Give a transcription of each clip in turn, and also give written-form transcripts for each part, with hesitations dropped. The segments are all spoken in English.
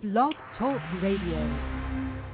Blog Talk Radio.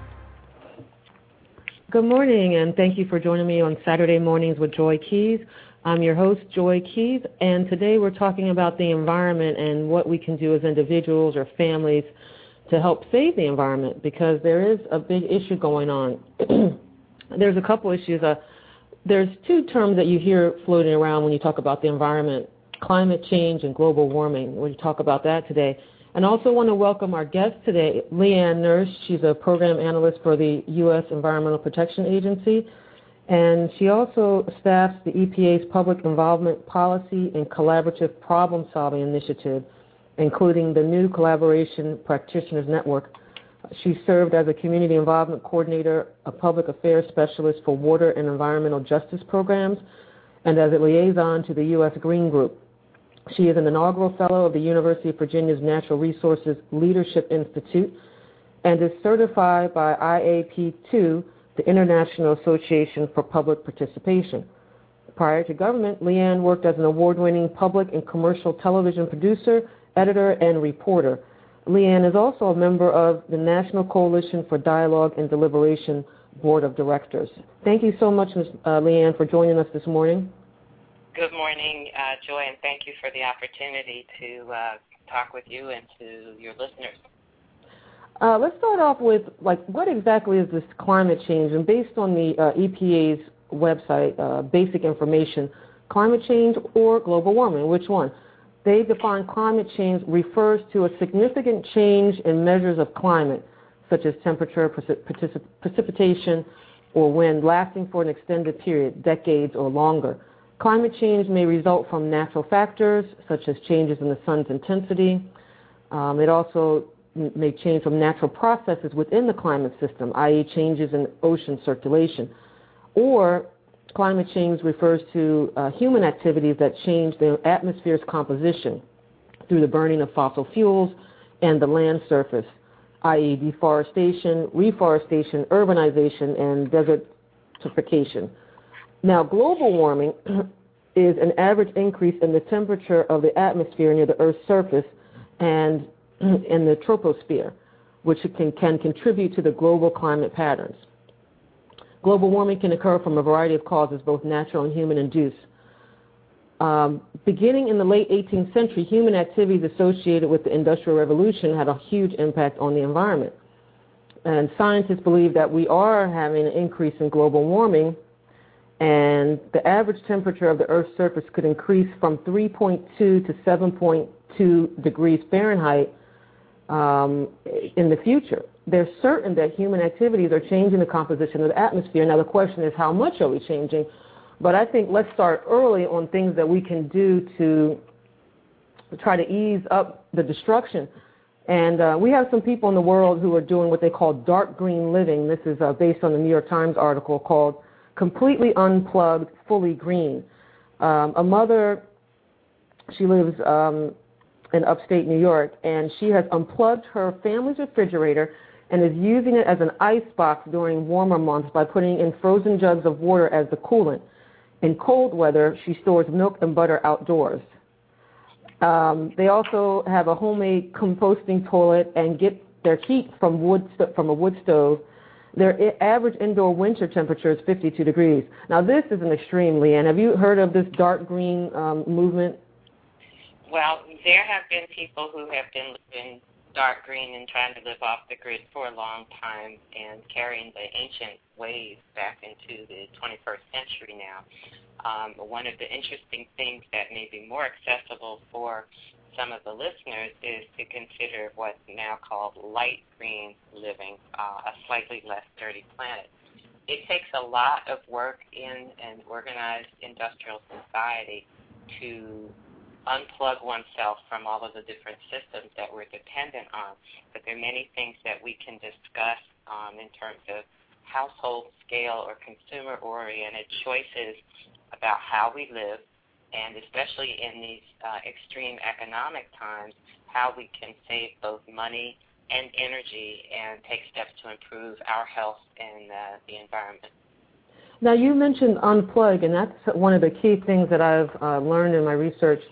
Good morning, and thank you for joining me on Saturday Mornings with Joy Keys. I'm your host, Joy Keys, and today we're talking about the environment and what we can do as individuals or families to help save the environment, because there is a big issue going on. There's a couple issues. There's two terms that you hear floating around when you talk about the environment: climate change and global warming. We'll talk about that today. And I also want to welcome our guest today, Leanne Nurse. She's a program analyst for the U.S. Environmental Protection Agency, and she also staffs the EPA's Public Involvement Policy and Collaborative Problem-Solving Initiative, including the new Collaboration Practitioners Network. She served as a Community Involvement Coordinator, a Public Affairs Specialist for Water and Environmental Justice Programs, and as a liaison to the U.S. Green Group. She is an inaugural fellow of the University of Virginia's Natural Resources Leadership Institute and is certified by IAP2, the International Association for Public Participation. Prior to government, Leanne worked as an award-winning public and commercial television producer, editor, and reporter. Leanne is also a member of the National Coalition for Dialogue and Deliberation Board of Directors. Thank you so much, Ms. Leanne, for joining us this morning. Good morning, Joy, and thank you for the opportunity to talk with you and to your listeners. Let's start off with, what exactly is this climate change? And based on the EPA's website, basic information, climate change or global warming, which one? They define climate change refers to a significant change in measures of climate, such as temperature, precipitation, or wind, lasting for an extended period, decades or longer. Climate change may result from natural factors, such as changes in the sun's intensity. It also may change from natural processes within the climate system, i.e. changes in ocean circulation. Or climate change refers to human activities that change the atmosphere's composition through the burning of fossil fuels and the land surface, i.e. deforestation, reforestation, urbanization, and desertification. Now, global warming is an average increase in the temperature of the atmosphere near the Earth's surface and in the troposphere, which can contribute to the global climate patterns. Global warming can occur from a variety of causes, both natural and human-induced. Beginning in the late 18th century, human activities associated with the Industrial Revolution had a huge impact on the environment. And scientists believe that we are having an increase in global warming, and the average temperature of the Earth's surface could increase from 3.2 to 7.2 degrees Fahrenheit in the future. They're certain that human activities are changing the composition of the atmosphere. Now, the question is, how much are we changing? But I think let's start early on things that we can do to try to ease up the destruction. And we have some people in the world who are doing what they call dark green living. This is based on the New York Times article called Completely Unplugged, Fully Green. A mother, she lives in upstate New York, and she has unplugged her family's refrigerator and is using it as an ice box during warmer months by putting in frozen jugs of water as the coolant. In cold weather, she stores milk and butter outdoors. They also have a homemade composting toilet and get their heat from a wood stove. Their average indoor winter temperature is 52 degrees. Now, this is an extreme, Leanne. Have you heard of this dark green movement? Well, there have been people who have been living dark green and trying to live off the grid for a long time and carrying the ancient ways back into the 21st century now. One of the interesting things that may be more accessible for some of the listeners is to consider what's now called light green living, a slightly less dirty planet. It takes a lot of work in an organized industrial society to unplug oneself from all of the different systems that we're dependent on. But there are many things that we can discuss in terms of household scale or consumer-oriented choices about how we live, and especially in these extreme economic times, how we can save both money and energy and take steps to improve our health and the environment. Now, you mentioned unplug, and that's one of the key things that I've learned in my research.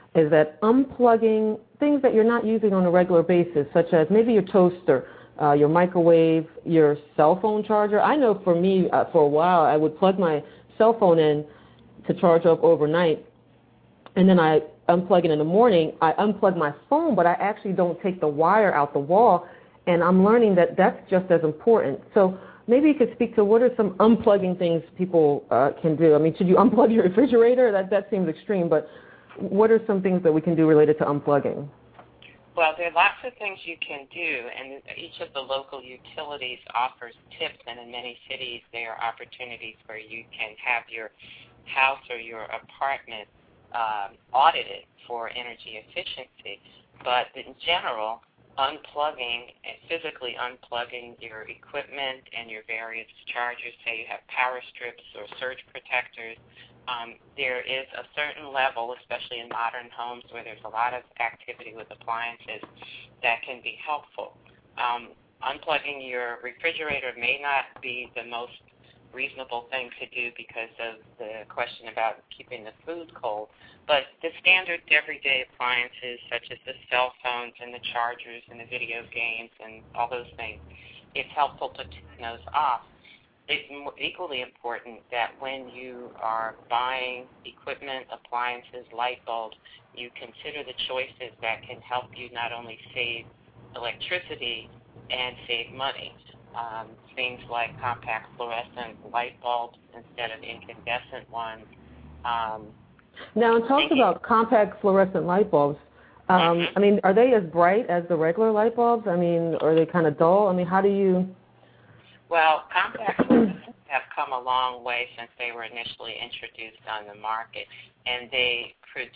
is that unplugging things that you're not using on a regular basis, such as maybe your toaster, your microwave, your cell phone charger. I know for me, for a while, I would plug my cell phone in to charge up overnight, and then I unplug it in the morning. I unplug my phone, but I actually don't take the wire out the wall, and I'm learning that that's just as important. So maybe you could speak to what are some unplugging things people can do. I mean, should you unplug your refrigerator? That seems extreme, but what are some things that we can do related to unplugging? Well, there are lots of things you can do, and each of the local utilities offers tips, and in many cities there are opportunities where you can have your house or your apartment audited for energy efficiency. But in general, unplugging and physically unplugging your equipment and your various chargers, say you have power strips or surge protectors, there is a certain level, especially in modern homes where there's a lot of activity with appliances, that can be helpful. Unplugging your refrigerator may not be the most reasonable thing to do because of the question about keeping the food cold, but the standard everyday appliances such as the cell phones and the chargers and the video games and all those things, it's helpful to turn those off. It's equally important that when you are buying equipment, appliances, light bulbs, you consider the choices that can help you not only save electricity and save money. Things like compact fluorescent light bulbs instead of incandescent ones. Now, talk about compact fluorescent light bulbs. I mean, are they as bright as the regular light bulbs? I mean, are they kind of dull? I mean, how do you... Well, compact fluorescents have come a long way since they were initially introduced on the market, and they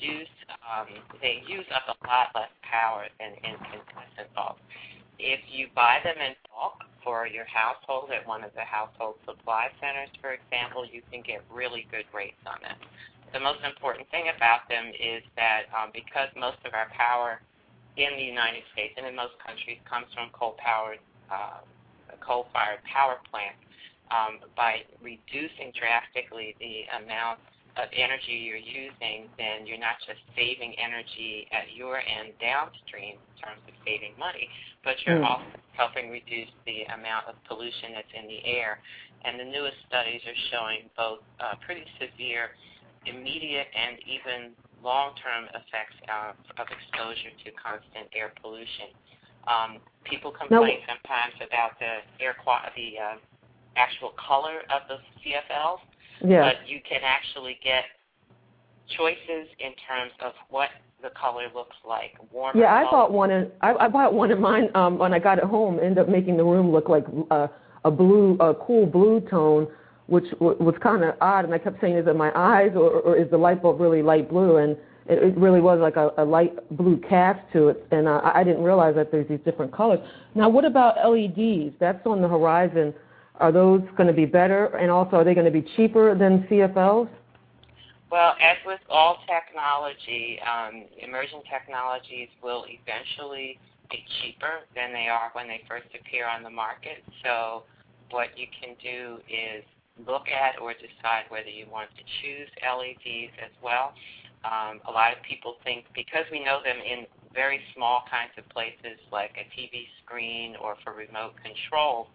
use up a lot less power than incandescent bulbs. If you buy them in bulk for your household at one of the household supply centers, for example, you can get really good rates on them. The most important thing about them is that because most of our power in the United States and in most countries comes from coal-fired power plants, by reducing drastically the amount of energy you're using, then you're not just saving energy at your end downstream in terms of saving money, but you're also helping reduce the amount of pollution that's in the air. And the newest studies are showing both pretty severe immediate and even long-term effects of exposure to constant air pollution. People complain sometimes about the actual color of the CFLs, but you can actually get choices in terms of what the color looks like. Warmer I bought one, and I bought one in mine when I got it home. Ended up making the room look like a cool blue tone, which was kind of odd. And I kept saying, is it my eyes or is the light bulb really light blue? And it really was like a light blue cast to it, and I didn't realize that there's these different colors. Now, what about LEDs? That's on the horizon. Are those going to be better, and also are they going to be cheaper than CFLs? Well, as with all technology, emerging technologies will eventually be cheaper than they are when they first appear on the market. So what you can do is look at or decide whether you want to choose LEDs as well. A lot of people think, because we know them in very small kinds of places like a TV screen or for remote control,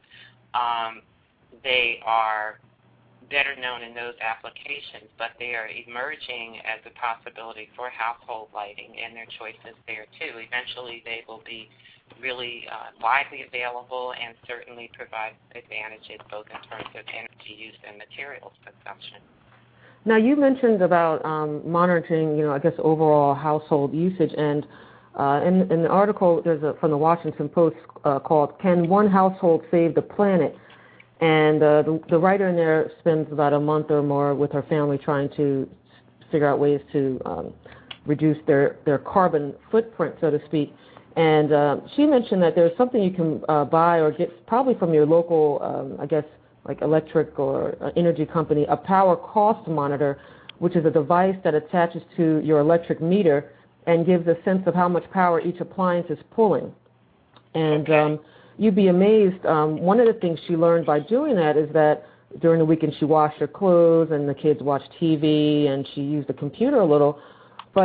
they are better known in those applications, but they are emerging as a possibility for household lighting, and there are choices there too. Eventually they will be really widely available and certainly provide advantages both in terms of energy use and materials consumption. Now, you mentioned about monitoring, I guess, overall household usage, and in the article from the Washington Post called "Can One Household Save the Planet?" And the writer in there spends about a month or more with her family trying to figure out ways to reduce their carbon footprint, so to speak. And she mentioned that there's something you can buy or get probably from your local, I guess, like electric or energy company, a power cost monitor, which is a device that attaches to your electric meter and gives a sense of how much power each appliance is pulling. And you'd be amazed. One of the things she learned by doing that is that during the weekend she washed her clothes and the kids watched TV and she used the computer a little. But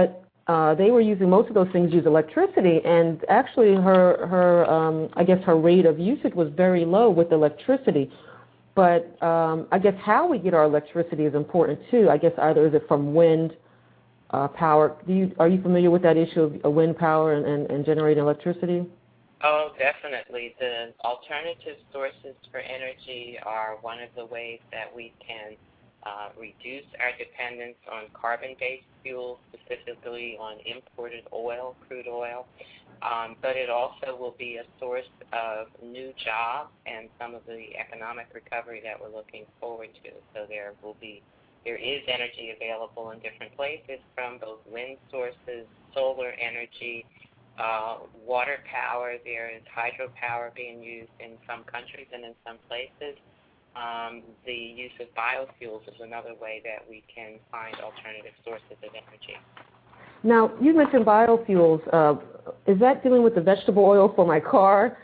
they were using, most of those things use electricity, and actually her I guess her rate of usage was very low with electricity. But I guess how we get our electricity is important too. I guess either is it from wind power. Are you familiar with that issue of wind power and generating electricity? Oh, definitely. The alternative sources for energy are one of the ways that we can reduce our dependence on carbon-based fuels, specifically on imported oil, crude oil. But it also will be a source of new jobs and some of the economic recovery that we're looking forward to. So there is energy available in different places from both wind sources, solar energy, water power. There is hydropower being used in some countries and in some places. The use of biofuels is another way that we can find alternative sources of energy. Now, you mentioned biofuels. Is that dealing with the vegetable oil for my car?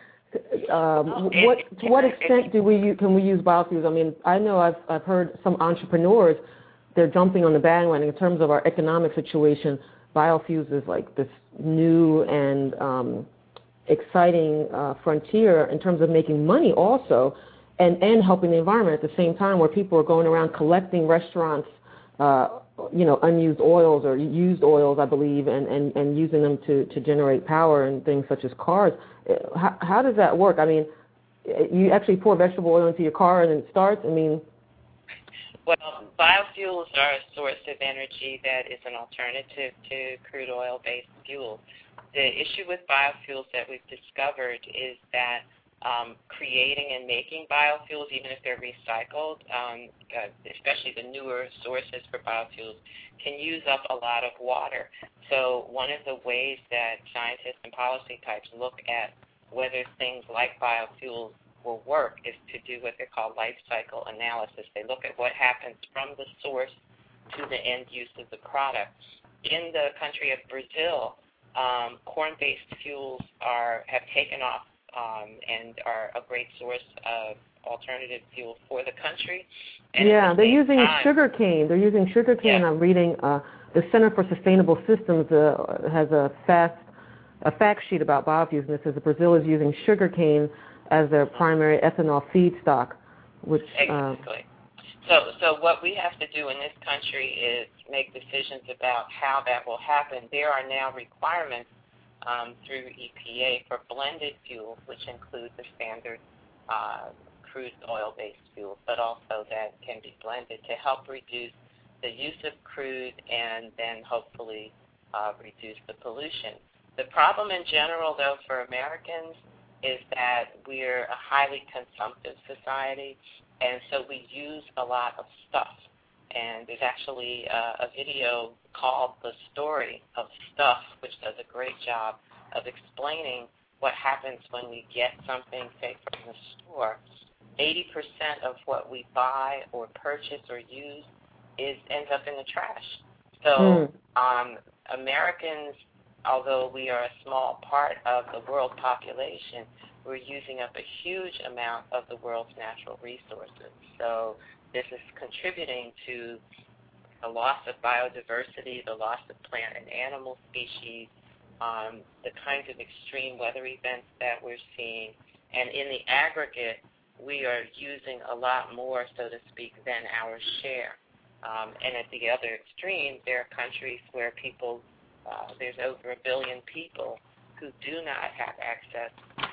To what extent can we use biofuels? I mean, I know I've heard some entrepreneurs, they're jumping on the bandwagon in terms of our economic situation. Biofuels is like this new and exciting frontier in terms of making money also, and helping the environment at the same time, where people are going around collecting restaurants, unused oils or used oils, I believe, and using them to generate power and things such as cars. How does that work? I mean, you actually pour vegetable oil into your car and it starts? I mean... Well, biofuels are a source of energy that is an alternative to crude oil-based fuels. The issue with biofuels that we've discovered is that creating and making biofuels, even if they're recycled, especially the newer sources for biofuels, can use up a lot of water. So one of the ways that scientists and policy types look at whether things like biofuels will work is to do what they call life cycle analysis. They look at what happens from the source to the end use of the product. In the country of Brazil, corn-based fuels have taken off and are a great source of alternative fuel for the country. And yeah, they're using sugarcane. They're using sugarcane. Yeah. I'm reading the Center for Sustainable Systems has a fact sheet about biofuels, and it says that Brazil is using sugarcane as their primary ethanol feedstock, which... Exactly. So what we have to do in this country is make decisions about how that will happen. There are now requirements through EPA for blended fuels, which include the standard crude oil-based fuels, but also that can be blended to help reduce the use of crude and then hopefully reduce the pollution. The problem in general, though, for Americans is that we're a highly consumptive society, and so we use a lot of stuff. And there's actually a video called The Story of Stuff, which does a great job of explaining what happens when we get something, say, from the store. 80% of what we buy or purchase or use ends up in the trash. So Americans, although we are a small part of the world population, we're using up a huge amount of the world's natural resources. So this is contributing to the loss of biodiversity, the loss of plant and animal species, the kinds of extreme weather events that we're seeing. And in the aggregate, we are using a lot more, so to speak, than our share. And at the other extreme, there are countries where people, there's over 1 billion people who do not have access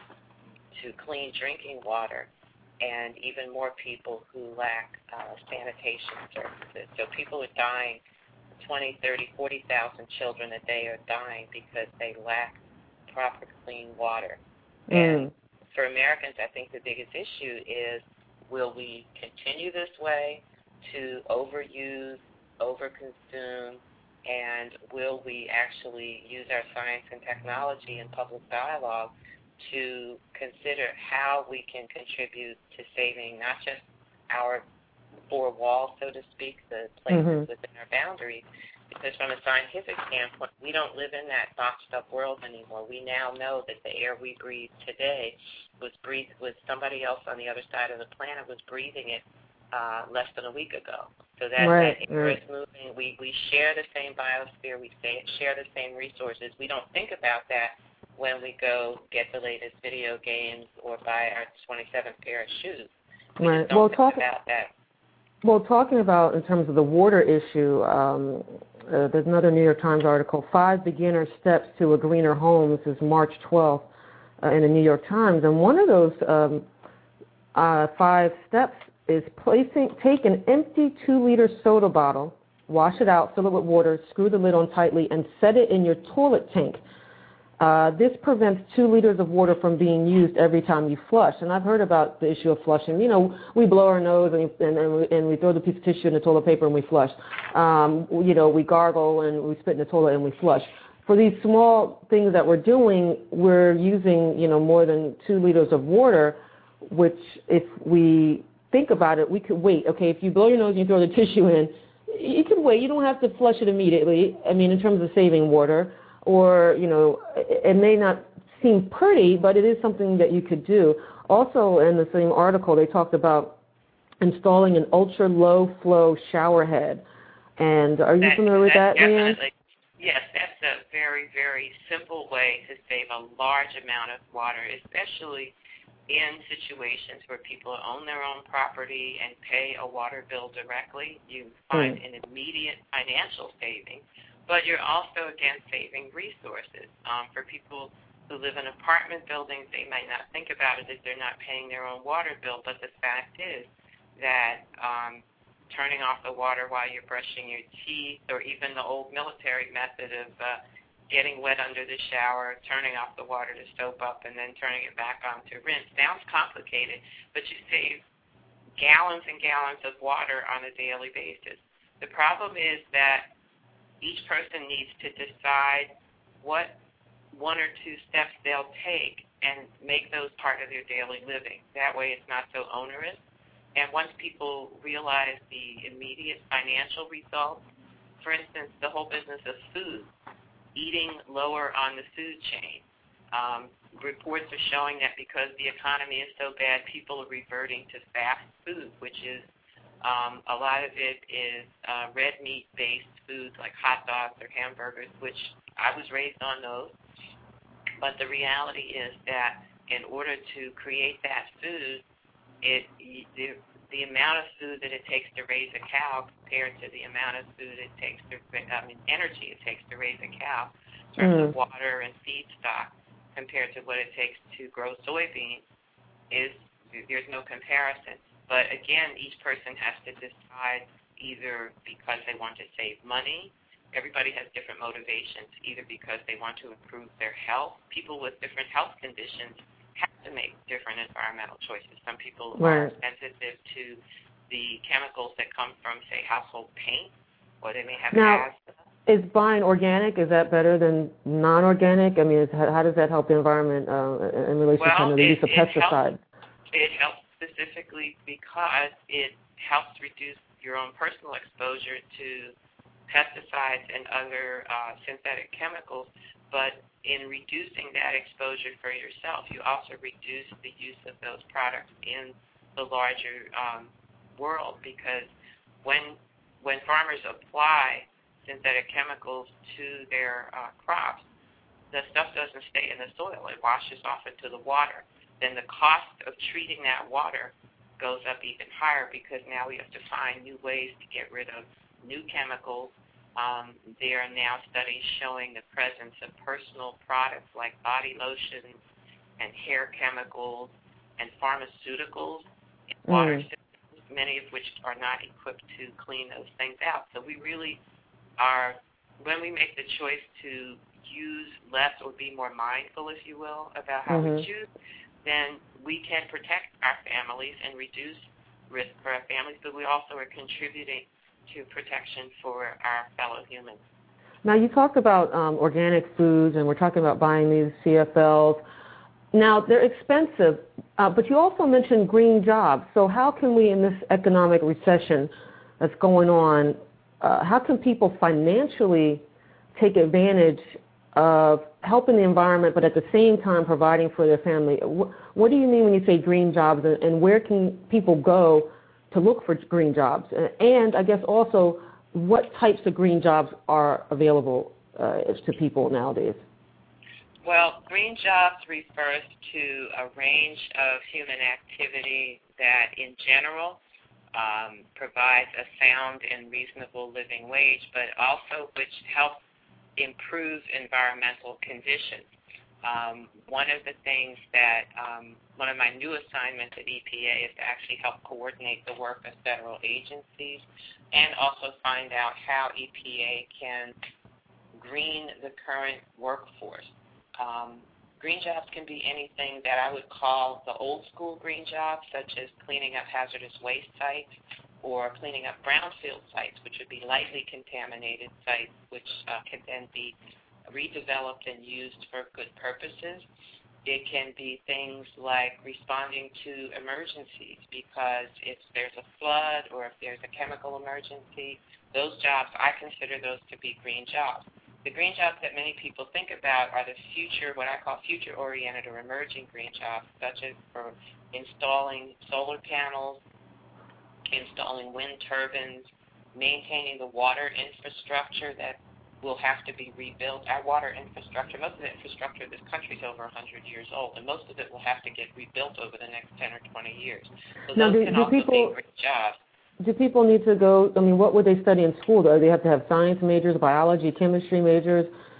to clean drinking water, and even more people who lack sanitation services. So people are dying, 20, 30, 40,000 children a day are dying because they lack proper clean water. And for Americans, I think the biggest issue is, will we continue this way to overuse, overconsume, and will we actually use our science and technology and public dialogue to consider how we can contribute to saving not just our four walls, so to speak, the places within our boundaries, because from a scientific standpoint, we don't live in that boxed-up world anymore. We now know that the air we breathe today was breathed with somebody else on the other side of the planet was breathing it less than a week ago. So that air is moving. We share the same biosphere. We share the same resources. We don't think about that when we go get the latest video games or buy our 27th pair of shoes. We just don't think about that. Well, talking about in terms of the water issue, there's another New York Times article, 5 Beginner Steps to a Greener Home. This is March 12th in the New York Times. And one of those 5 steps is take an empty 2-liter soda bottle, wash it out, fill it with water, screw the lid on tightly, and set it in your toilet tank. This prevents 2 liters of water from being used every time you flush. And I've heard about the issue of flushing. You know, we blow our nose and we throw the piece of tissue in the toilet paper and we flush. You know, we gargle and we spit in the toilet and we flush. For these small things that we're doing, we're using, you know, more than 2 liters of water, which if we think about it, we could wait. Okay, if you blow your nose and you throw the tissue in, you can wait. You don't have to flush it immediately. I mean, in terms of saving water. Or, you know, it may not seem pretty, but it is something that you could do. Also, in the same article, they talked about installing an ultra-low-flow shower head. And are you familiar with that, Leanne? Yes, that's a very, very simple way to save a large amount of water, especially in situations where people own their own property and pay a water bill directly. You find an immediate financial savings. But you're also, again, saving resources. For people who live in apartment buildings, they might not think about it as they're not paying their own water bill, but the fact is that turning off the water while you're brushing your teeth, or even the old military method of getting wet under the shower, turning off the water to soap up, and then turning it back on to rinse, sounds complicated, but you save gallons and gallons of water on a daily basis. The problem is that each person needs to decide what 1 or 2 steps they'll take and make those part of their daily living. That way it's not so onerous. And once people realize the immediate financial results, for instance, the whole business of food, eating lower on the food chain. Reports are showing that because the economy is so bad, people are reverting to fast food, which is a lot of it is red meat-based foods like hot dogs or hamburgers, which I was raised on those. But the reality is that in order to create that food, the amount of food that it takes to raise a cow compared to the amount of food it takes to, energy it takes to raise a cow in terms of water and feedstock compared to what it takes to grow soybeans there's no comparison. But again, each person has to decide either because they want to save money. Everybody has different motivations, either because they want to improve their health. People with different health conditions have to make different environmental choices. Some people are sensitive to the chemicals that come from, say, household paint, or they may have asthma. Is buying organic, is that better than non-organic? I mean, how does that help the environment in relation to the use of pesticides? It helps specifically because it helps reduce your own personal exposure to pesticides and other synthetic chemicals, but in reducing that exposure for yourself, you also reduce the use of those products in the larger world, because when farmers apply synthetic chemicals to their crops, the stuff doesn't stay in the soil. It washes off into the water. Then the cost of treating that water goes up even higher, because now we have to find new ways to get rid of new chemicals. There are now studies showing the presence of personal products like body lotions and hair chemicals and pharmaceuticals in water systems, many of which are not equipped to clean those things out. So we really are, when we make the choice to use less or be more mindful, if you will, about how we choose, then we can protect our families and reduce risk for our families, but we also are contributing to protection for our fellow humans. Now, you talked about organic foods, and we're talking about buying these CFLs. Now, they're expensive, but you also mentioned green jobs. So how can we, in this economic recession that's going on, how can people financially take advantage of helping the environment, but at the same time providing for their family? What do you mean when you say green jobs, and where can people go to look for green jobs? And I guess also, what types of green jobs are available to people nowadays? Well, green jobs refers to a range of human activity that, in general, provides a sound and reasonable living wage, but also which helps improve environmental conditions. One of the things that one of my new assignments at EPA is to actually help coordinate the work of federal agencies and also find out how EPA can green the current workforce. Green jobs can be anything that I would call the old school green jobs, such as cleaning up hazardous waste sites or cleaning up brownfield sites, which would be lightly contaminated sites, which can then be redeveloped and used for good purposes. It can be things like responding to emergencies, because if there's a flood or if there's a chemical emergency, those jobs, I consider those to be green jobs. The green jobs that many people think about are the future, what I call future-oriented or emerging green jobs, such as for installing solar panels, installing wind turbines, maintaining the water infrastructure that will have to be rebuilt. Our water infrastructure, most of the infrastructure of this country is over 100 years old, and most of it will have to get rebuilt over the next 10 or 20 years. So now, those can also be green jobs. Do people need to go, I mean, what would they study in school? Do they have to have science majors, biology, chemistry majors?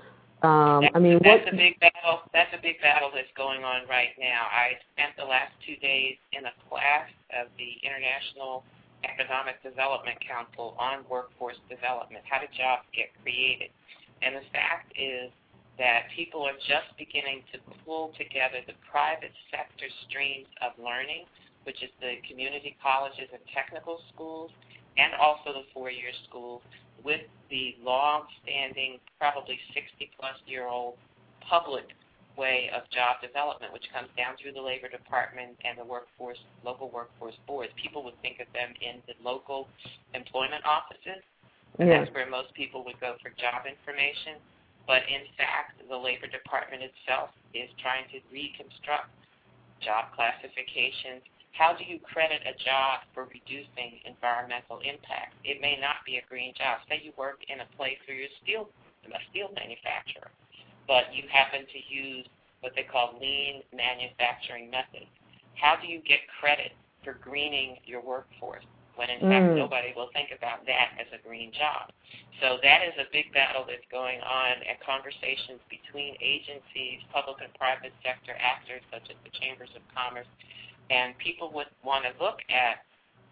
That's a big battle. That's a big battle that's going on right now. I spent the last 2 days in a class of the International Economic Development Council on workforce development. How do jobs get created? And the fact is that people are just beginning to pull together the private sector streams of learning, which is the community colleges and technical schools, and also the four-year schools, with the long-standing, probably 60-plus-year-old public way of job development, which comes down through the Labor Department and the local workforce boards. People would think of them in the local employment offices, and that's where most people would go for job information. But in fact, the Labor Department itself is trying to reconstruct job classifications. How do you credit a job for reducing environmental impact? It may not be a green job. Say you work in a place where you're a steel manufacturer, but you happen to use what they call lean manufacturing methods. How do you get credit for greening your workforce when, in fact, nobody will think about that as a green job? So that is a big battle that's going on, and conversations between agencies, public and private sector actors, such as the Chambers of Commerce, and people would want to look at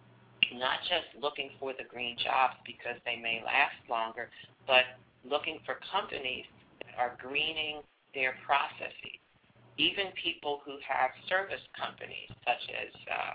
not just looking for the green jobs because they may last longer, but looking for companies that are greening their processes. Even people who have service companies, such as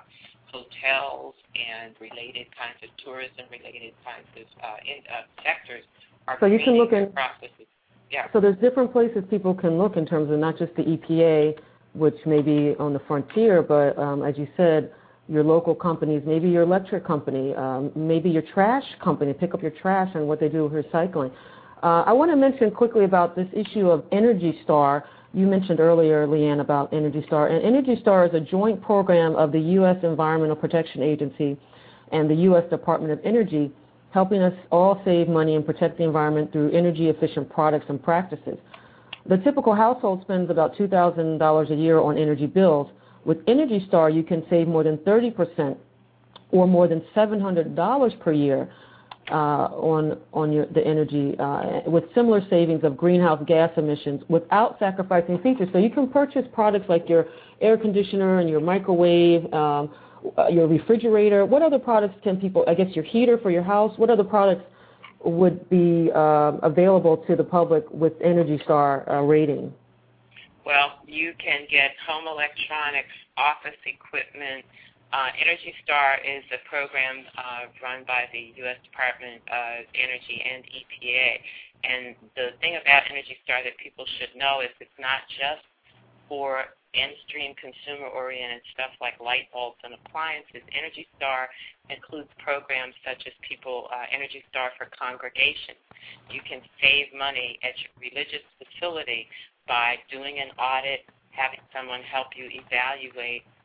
hotels and related kinds of tourism-related kinds of sectors, are greening their processes. Yeah. So there's different places people can look in terms of not just the EPA, which may be on the frontier, but as you said, your local companies, maybe your electric company, maybe your trash company, pick up your trash and what they do with recycling. I want to mention quickly about this issue of Energy Star. You mentioned earlier, Leanne, about Energy Star. And Energy Star is a joint program of the U.S. Environmental Protection Agency and the U.S. Department of Energy, helping us all save money and protect the environment through energy-efficient products and practices. The typical household spends about $2,000 a year on energy bills. With Energy Star, you can save more than 30% or more than $700 per year on the energy with similar savings of greenhouse gas emissions without sacrificing features. So you can purchase products like your air conditioner and your microwave, your refrigerator. What other products can people, I guess your heater for your house, what other products would be available to the public with Energy Star rating? Well, you can get home electronics, office equipment. Energy Star is a program run by the U.S. Department of Energy and EPA. And the thing about Energy Star that people should know is it's not just for end-stream consumer-oriented stuff like light bulbs and appliances. Energy Star includes programs such as Energy Star for congregations. You can save money at your religious facility by doing an audit, having someone help you evaluate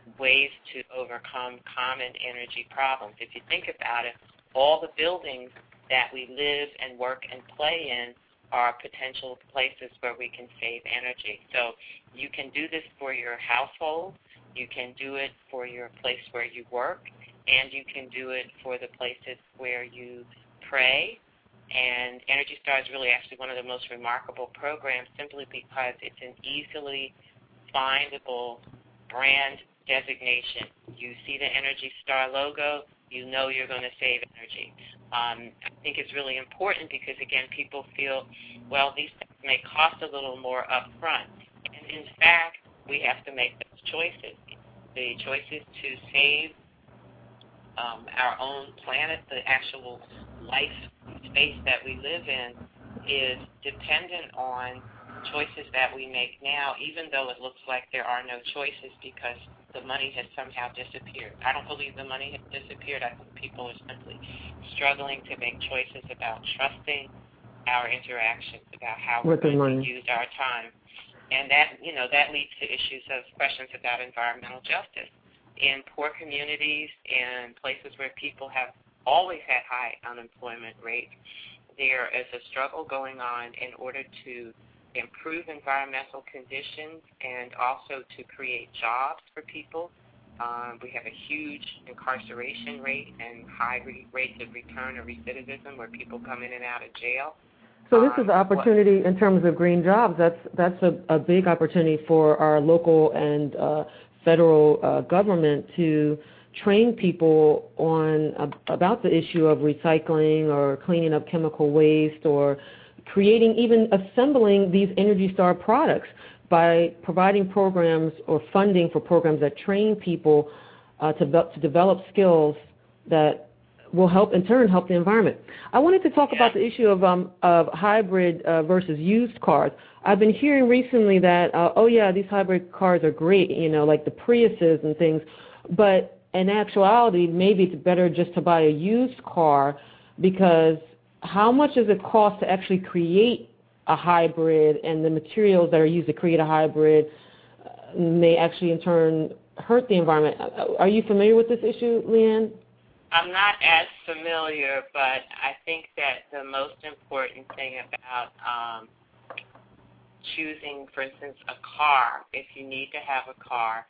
ways to overcome common energy problems. If you think about it, all the buildings that we live and work and play in are potential places where we can save energy. So you can do this for your household, you can do it for your place where you work, and you can do it for the places where you pray. And Energy Star is really actually one of the most remarkable programs simply because it's an easily findable brand designation. You see the Energy Star logo, you know you're going to save energy. I think it's really important because, again, people feel, well, these things may cost a little more up front. And, in fact, we have to make those choices. The choices to save our own planet, the actual life space that we live in, is dependent on choices that we make now, even though it looks like there are no choices because the money has somehow disappeared. I don't believe the money has disappeared. I think people are simply struggling to make choices about trusting our interactions, about how we're going to use our time. And that, that leads to issues of questions about environmental justice. In poor communities and places where people have always had high unemployment rates, there is a struggle going on in order to improve environmental conditions and also to create jobs for people. We have a huge incarceration rate and high rates of return or recidivism where people come in and out of jail. So this is an opportunity in terms of green jobs. That's a big opportunity for our local and federal government to train people on about the issue of recycling or cleaning up chemical waste or creating, even assembling these Energy Star products by providing programs or funding for programs that train people to develop skills that will help, in turn, help the environment. I wanted to talk about the issue of hybrid versus used cars. I've been hearing recently that, these hybrid cars are great, like the Priuses and things, but in actuality, maybe it's better just to buy a used car because how much does it cost to actually create a hybrid, and the materials that are used to create a hybrid may actually in turn hurt the environment? Are you familiar with this issue, Leanne? I'm not as familiar, but I think that the most important thing about choosing, for instance, a car, if you need to have a car,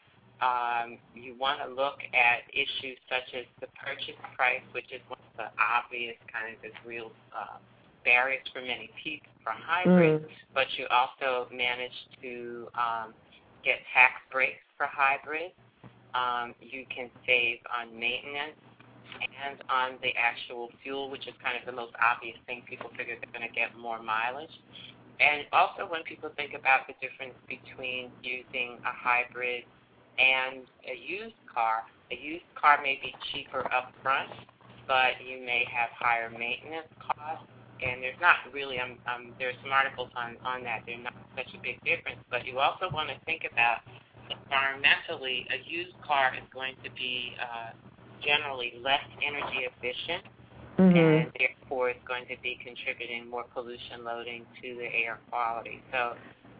you want to look at issues such as the purchase price, which is one of the obvious kind of real barriers for many people from hybrids, but you also manage to get tax breaks for hybrids. You can save on maintenance and on the actual fuel, which is kind of the most obvious thing. People figure they're going to get more mileage. And also when people think about the difference between using a hybrid and a used car may be cheaper up front, but you may have higher maintenance costs. And there's not really, there's some articles on that. There's not such a big difference. But you also want to think about environmentally, a used car is going to be generally less energy efficient, and therefore it's going to be contributing more pollution loading to the air quality. So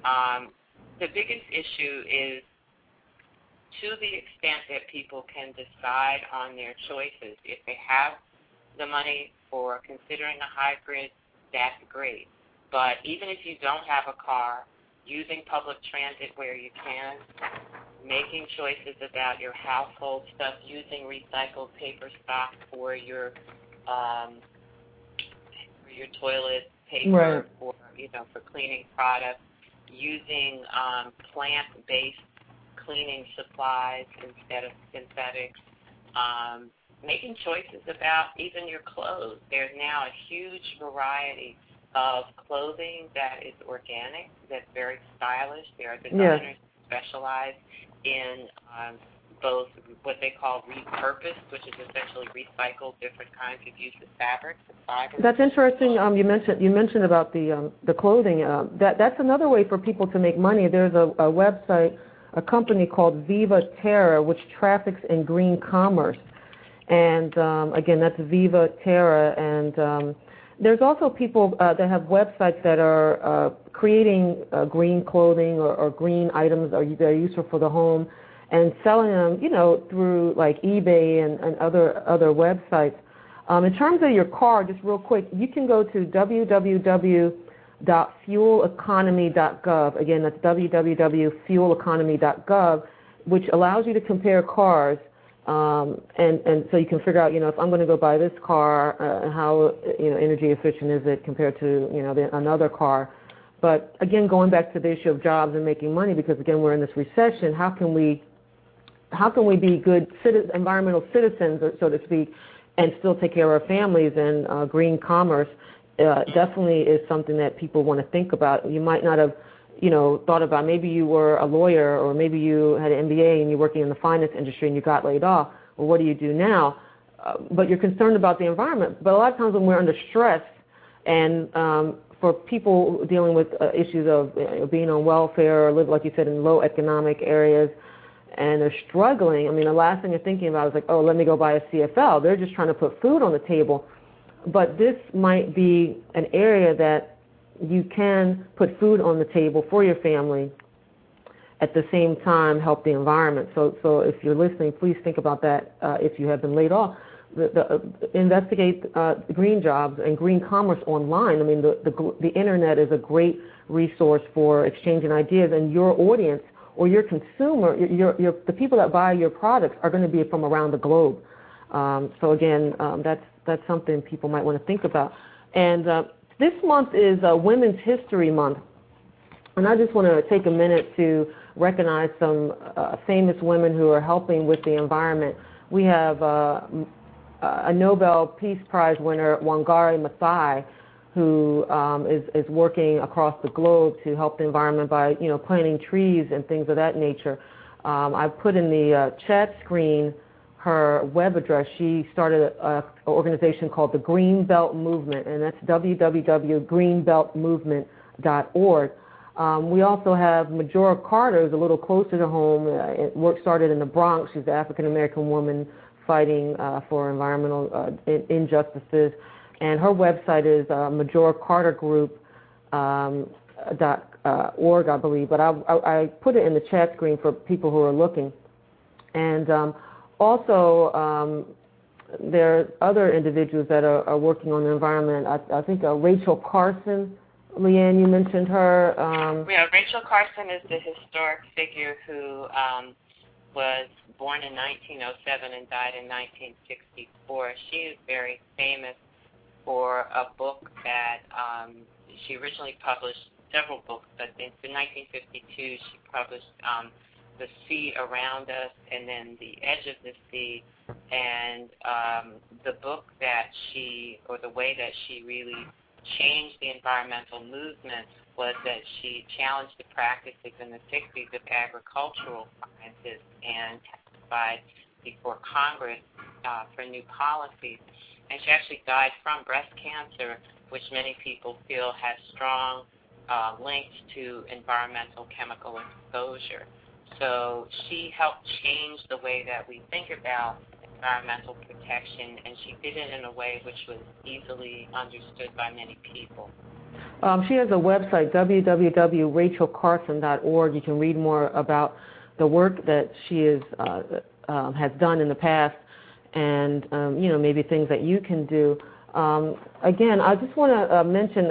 the biggest issue is, to the extent that people can decide on their choices, if they have the money for considering a hybrid, that's great. But even if you don't have a car, using public transit where you can, making choices about your household stuff, using recycled paper stock for your toilet paper, or for cleaning products, using plant-based cleaning supplies instead of synthetics, making choices about even your clothes. There's now a huge variety of clothing that is organic, that's very stylish. There are designers who specialize in both what they call repurposed, which is essentially recycled different kinds of use of fabrics and fibers. That's interesting. You mentioned about the clothing. That's another way for people to make money. There's a website, a company called Viva Terra, which traffics in green commerce. And again, that's Viva Terra. And there's also people that have websites that are creating green clothing or green items that are useful for the home. and selling them, through like eBay and other websites. In terms of your car, just real quick, you can go to www.fueleconomy.gov. Again, that's www.fueleconomy.gov, which allows you to compare cars. And so you can figure out, if I'm going to go buy this car, how, energy efficient is it compared to, another car. But again, going back to the issue of jobs and making money, because again, we're in this recession, how can we be good environmental citizens, so to speak, and still take care of our families? And green commerce definitely is something that people want to think about. You might not have, thought about, maybe you were a lawyer or maybe you had an MBA and you're working in the finance industry and you got laid off. Well, what do you do now? But you're concerned about the environment. But a lot of times when we're under stress, and for people dealing with issues of being on welfare or live, like you said, in low economic areas, and they're struggling, the last thing they're thinking about is like, oh, let me go buy a CFL. They're just trying to put food on the table. But this might be an area that you can put food on the table for your family, at the same time help the environment. So if you're listening, please think about that if you have been laid off. Investigate green jobs and green commerce online. The internet is a great resource for exchanging ideas, and your audience or your consumer, the people that buy your products are going to be from around the globe. So again, that's something people might want to think about. And this month is Women's History Month, and I just want to take a minute to recognize some famous women who are helping with the environment. We have a Nobel Peace Prize winner, Wangari Maathai, who is working across the globe to help the environment by, planting trees and things of that nature. I've put in the chat screen her web address. She started an organization called the Green Belt Movement, and that's www.greenbeltmovement.org. We also have Majora Carter, who's a little closer to home. Work started in the Bronx. She's an African-American woman fighting for environmental injustices. And her website is majoracartergroup.org, I believe. But I put it in the chat screen for people who are looking. And also, there are other individuals that are working on the environment. I think Rachel Carson, Leanne, you mentioned her. Rachel Carson is the historic figure who was born in 1907 and died in 1964. She is very famous for a book that she originally published several books, but in 1952 she published The Sea Around Us and then The Edge of the Sea. And the book that the way that she really changed the environmental movement was that she challenged the practices in the 60s of agricultural scientists and testified before Congress for new policies. And she actually died from breast cancer, which many people feel has strong links to environmental chemical exposure. So she helped change the way that we think about environmental protection, and she did it in a way which was easily understood by many people. She has a website, www.rachelcarson.org. You can read more about the work that she has done in the past, and maybe things that you can do. Again, I just want to mention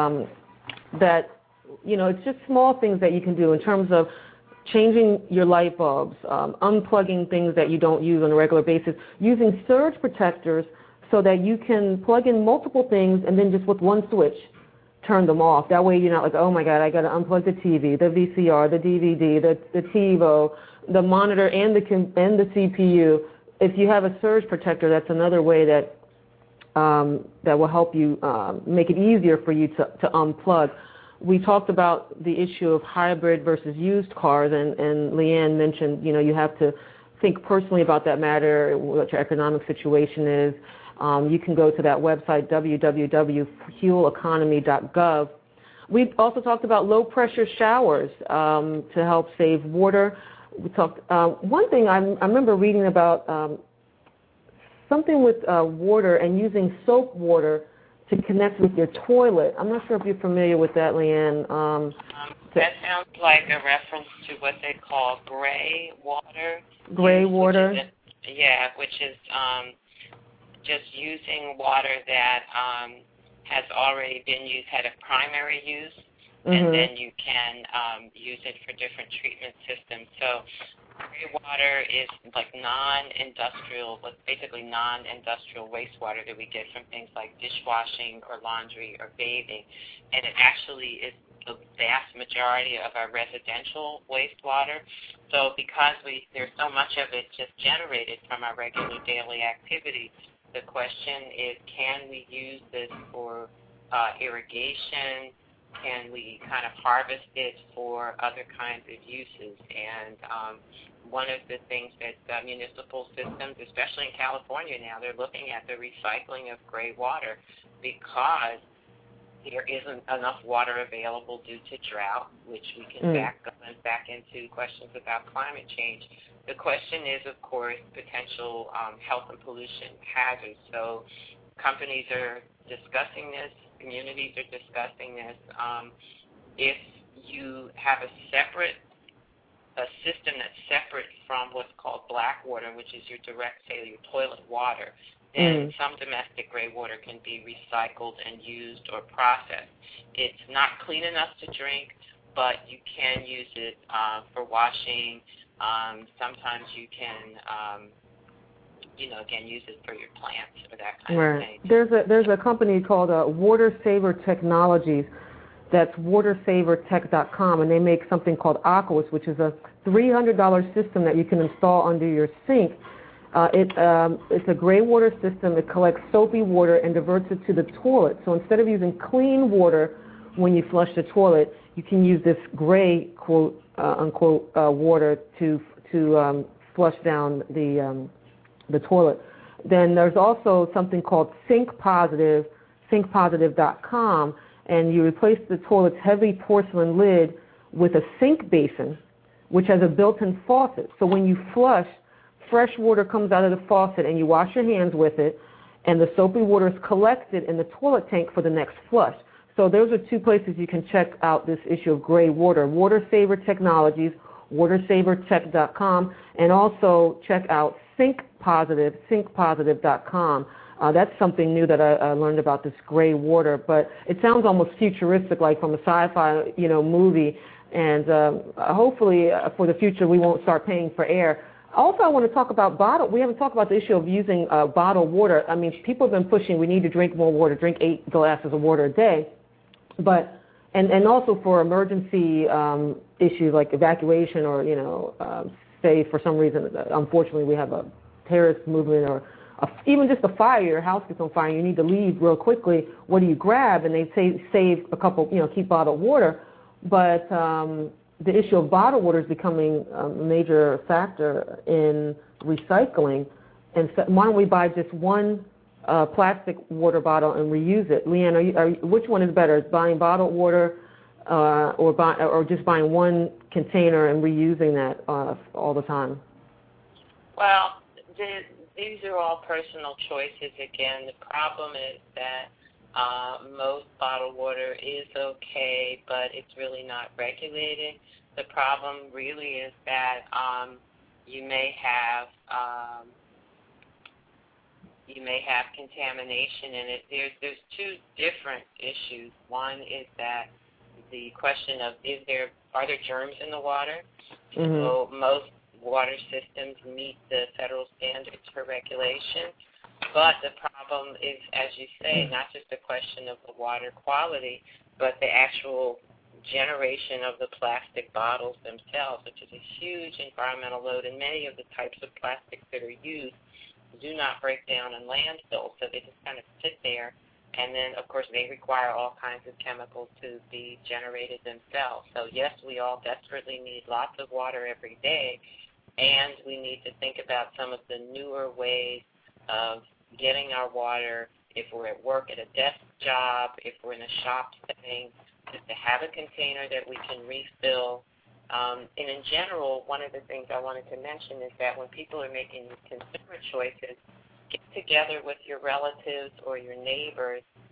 that it's just small things that you can do in terms of changing your light bulbs, unplugging things that you don't use on a regular basis, using surge protectors so that you can plug in multiple things and then just with one switch turn them off. That way you're not like, oh my God, I got to unplug the TV, the VCR, the DVD, the TiVo, the monitor, and the CPU. If you have a surge protector, that's another way that will help you make it easier for you to unplug. We talked about the issue of hybrid versus used cars, and Leanne mentioned, you have to think personally about that matter, what your economic situation is. You can go to that website, www.fueleconomy.gov. We also talked about low-pressure showers to help save water. We talked. One thing I remember reading about something with water and using soap water to connect with your toilet. I'm not sure if you're familiar with that, Leanne. That sounds like a reference to what they call gray water. Gray water? Which is just using water that has already been used, had a primary use, and then you can use it for different treatment systems. So gray water is like non-industrial, but basically non-industrial wastewater that we get from things like dishwashing or laundry or bathing, and it actually is the vast majority of our residential wastewater. So because there's so much of it just generated from our regular daily activity, the question is, can we use this for irrigation? Can we kind of harvest it for other kinds of uses? And one of the things that municipal systems, especially in California now, they're looking at the recycling of gray water because there isn't enough water available due to drought, which we can back into questions about climate change. The question is, of course, potential health and pollution hazards. So companies are discussing this, communities are discussing this. If you have a system that's separate from what's called black water, which is your direct, say, your toilet water, then some domestic gray water can be recycled and used or processed. It's not clean enough to drink, but you can use it for washing. Sometimes you can, again, use it for your plants or that kind of thing. There's a company called Water Saver Technologies. That's watersavertech.com, and they make something called Aqueous, which is a $300 system that you can install under your sink. It's a gray water system. It collects soapy water and diverts it to the toilet. So instead of using clean water when you flush the toilet, you can use this gray, quote unquote, water to flush down the toilet. Then there's also something called Sink Positive, sinkpositive.com, and you replace the toilet's heavy porcelain lid with a sink basin, which has a built-in faucet. So when you flush, fresh water comes out of the faucet and you wash your hands with it, and the soapy water is collected in the toilet tank for the next flush. So those are two places you can check out this issue of gray water. Water Saver Technologies, watersavertech.com, and also check out Sink Positive, sinkpositive.com. That's something new that I learned about, this gray water, but it sounds almost futuristic, like from a sci-fi, movie. And hopefully for the future we won't start paying for air. Also, I want to talk about we haven't talked about the issue of using bottled water. I mean, people have been pushing, we need to drink more water, drink 8 glasses of water a day. But, and also for emergency issues like evacuation or, say for some reason, unfortunately, we have a terrorist movement or even just a fire, your house gets on fire, you need to leave real quickly. What do you grab? And they say save a couple, keep bottled water. But the issue of bottled water is becoming a major factor in recycling. And so why don't we buy just one plastic water bottle and reuse it? Leanne, which one is better, buying bottled water or just buying one container and reusing that all the time? Well, these are all personal choices. Again, the problem is that most bottled water is okay, but it's really not regulated. The problem really is that you may have contamination in it. There's two different issues. One is that the question of are there germs in the water? So most water systems meet the federal standards for regulation, but the problem is, as you say, not just a question of the water quality, but the actual generation of the plastic bottles themselves, which is a huge environmental load, and many of the types of plastics that are used do not break down in landfills, so they just kind of sit there, and then, of course, they require all kinds of chemicals to be generated themselves. So, yes, we all desperately need lots of water every day, and we need to think about some of the newer ways of getting our water if we're at work at a desk job, if we're in a shop setting, just to have a container that we can refill. And in general, one of the things I wanted to mention is that when people are making consumer choices, get together with your relatives or your neighbors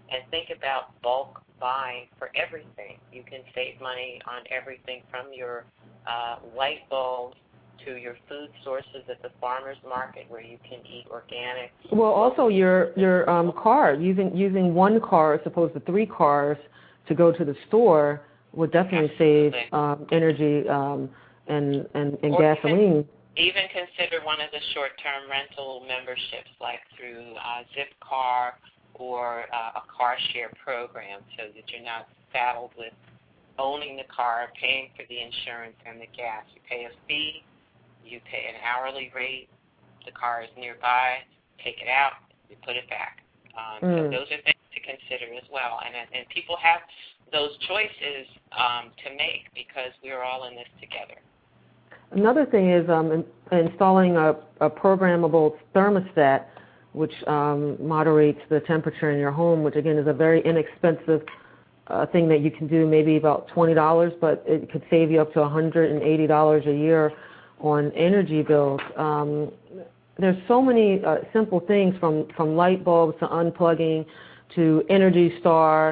and think about bulk buying for everything. You can save money on everything from your light bulbs to your food sources at the farmer's market where you can eat organic. Well, also your car, using one car as opposed to 3 cars to go to the store would definitely save energy and gasoline. Even consider one of the short-term rental memberships, like through Zipcar or a car share program, so that you're not saddled with owning the car, paying for the insurance and the gas. You pay a fee, you pay an hourly rate, the car is nearby, take it out, you put it back. So those are things to consider as well. And people have those choices to make because we're all in this together. Another thing is installing a programmable thermostat, which moderates the temperature in your home, which again is a very inexpensive thing that you can do, maybe about $20, but it could save you up to $180 a year on energy bills. There's so many simple things from light bulbs to unplugging to Energy Star,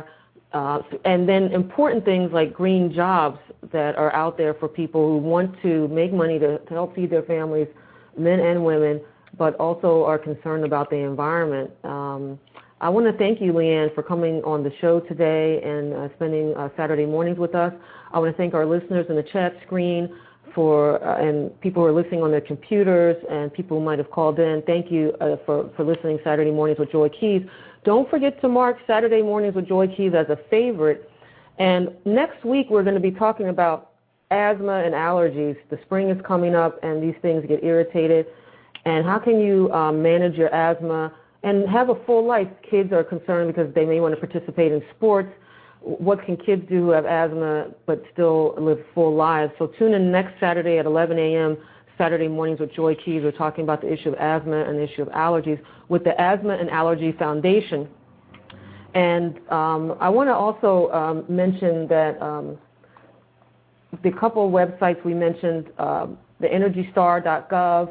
and then important things like green jobs that are out there for people who want to make money to help feed their families, men and women, but also are concerned about the environment. I want to thank you, Leanne, for coming on the show today and spending Saturday mornings with us. I want to thank our listeners in the chat screen and people who are listening on their computers and people who might have called in. Thank you for listening Saturday Mornings with Joy Keys. Don't forget to mark Saturday Mornings with Joy Keys as a favorite. And next week we're going to be talking about asthma and allergies. The spring is coming up and these things get irritated. And how can you manage your asthma and have a full life? Kids are concerned because they may want to participate in sports. What can kids do who have asthma but still live full lives? So tune in next Saturday at 11 a.m., Saturday Mornings with Joy Keys. We're talking about the issue of asthma and the issue of allergies with the Asthma and Allergy Foundation. And I want to also mention that the couple of websites we mentioned, the EnergyStar.gov,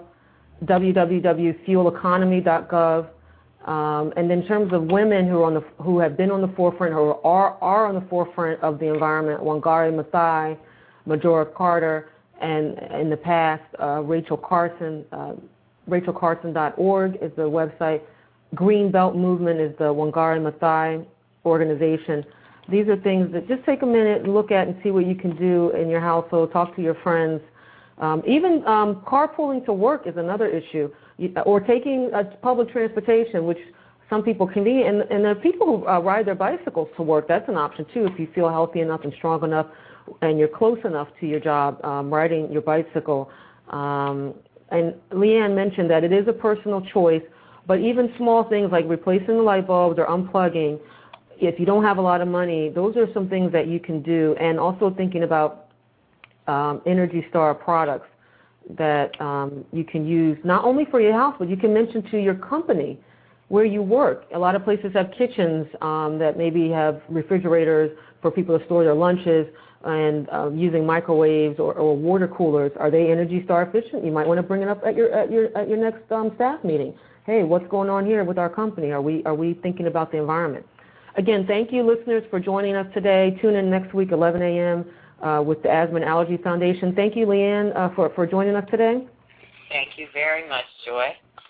www.fueleconomy.gov, and in terms of women who have been on the forefront or are on the forefront of the environment, Wangari Maathai, Majora Carter, and in the past, Rachel Carson, RachelCarson.org is the website. Green Belt Movement is the Wangari Maathai organization. These are things that just take a minute and look at and see what you can do in your household, talk to your friends. Even carpooling to work is another issue, or taking public transportation, which some people can be. And there are people who ride their bicycles to work. That's an option, too, if you feel healthy enough and strong enough and you're close enough to your job, riding your bicycle. And Leanne mentioned that it is a personal choice, but even small things like replacing the light bulbs or unplugging, if you don't have a lot of money, those are some things that you can do. And also thinking about Energy Star products that you can use not only for your house, but you can mention to your company where you work. A lot of places have kitchens that maybe have refrigerators for people to store their lunches and using microwaves or water coolers. Are they Energy Star efficient? You might want to bring it up at your next staff meeting. Hey, what's going on here with our company? Are we thinking about the environment? Again, thank you, listeners, for joining us today. Tune in next week, 11 a.m., with the Asthma and Allergy Foundation. Thank you, Leanne, for joining us today. Thank you very much, Joy.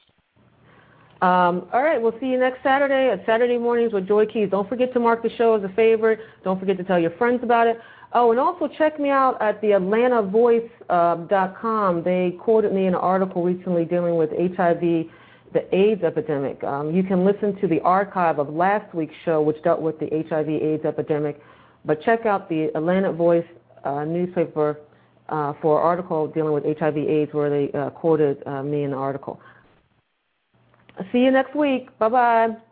All right, we'll see you next Saturday at Saturday Mornings with Joy Keys. Don't forget to mark the show as a favorite. Don't forget to tell your friends about it. Oh, and also check me out at the AtlantaVoice.com. They quoted me in an article recently dealing with HIV, the AIDS epidemic. You can listen to the archive of last week's show, which dealt with the HIV/AIDS epidemic. But check out the Atlanta Voice newspaper for an article dealing with HIV/AIDS where they quoted me in the article. See you next week. Bye-bye.